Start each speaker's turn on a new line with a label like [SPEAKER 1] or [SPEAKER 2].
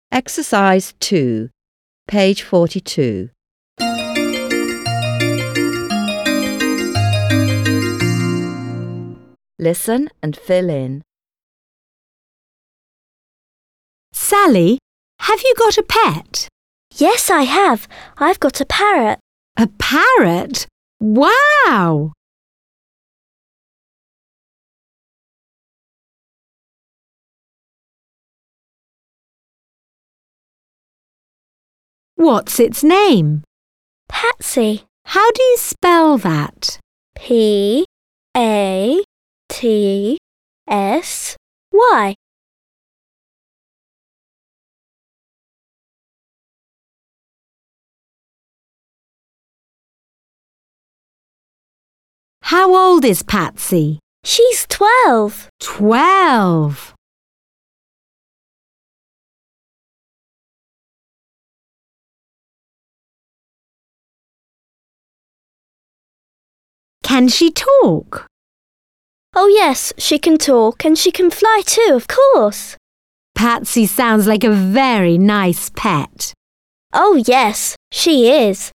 [SPEAKER 1] Exercise 2, page 42. Listen and fill in.
[SPEAKER 2] Sally, have you got a pet?
[SPEAKER 3] Yes, I have. I've got a parrot.
[SPEAKER 2] A parrot? Wow! What's its name?
[SPEAKER 3] Patsy.
[SPEAKER 2] How do you spell that?
[SPEAKER 3] Patsy.
[SPEAKER 2] How old is Patsy?
[SPEAKER 3] She's 12.
[SPEAKER 2] 12. Can she talk?
[SPEAKER 3] Oh yes, she can talk and she can fly too, of course.
[SPEAKER 2] Patsy sounds like a very nice pet.
[SPEAKER 3] Oh yes, she is.